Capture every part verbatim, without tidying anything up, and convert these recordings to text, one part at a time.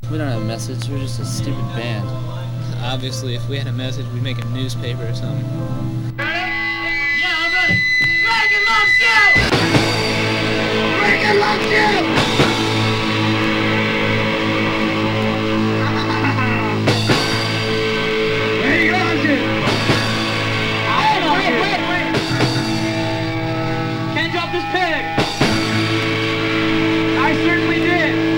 We don't have a message. We're just a stupid band. Obviously, if we had a message, we'd make a newspaper or something. Yeah, I'm ready. Reagan loves you! Reagan loves you! Reagan loves you! Wait, wait, wait, wait! Can't drop this pig! I certainly did!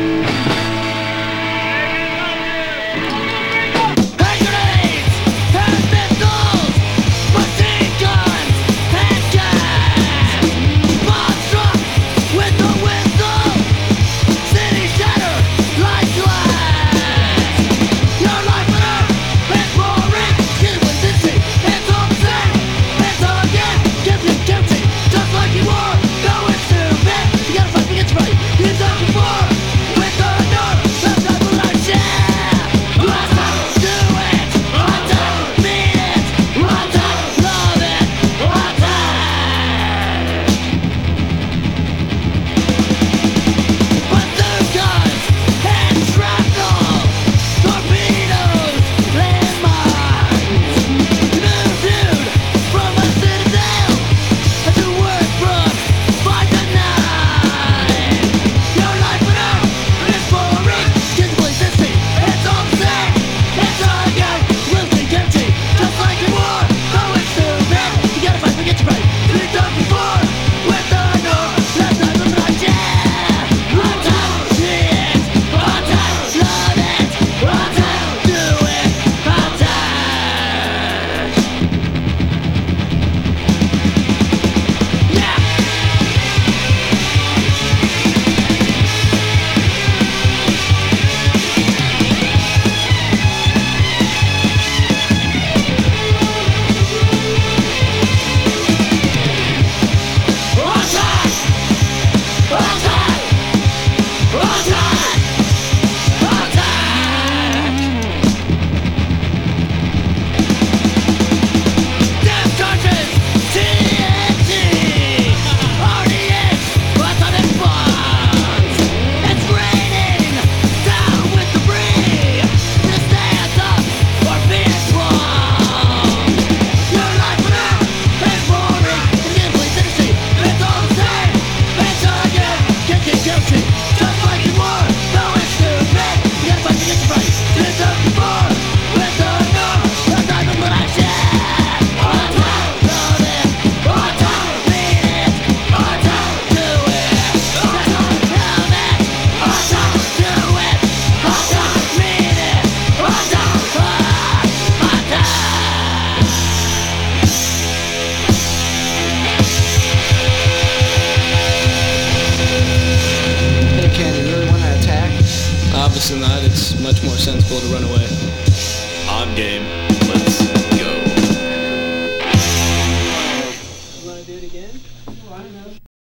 Obviously not. It's much more sensible to run away. I'm game.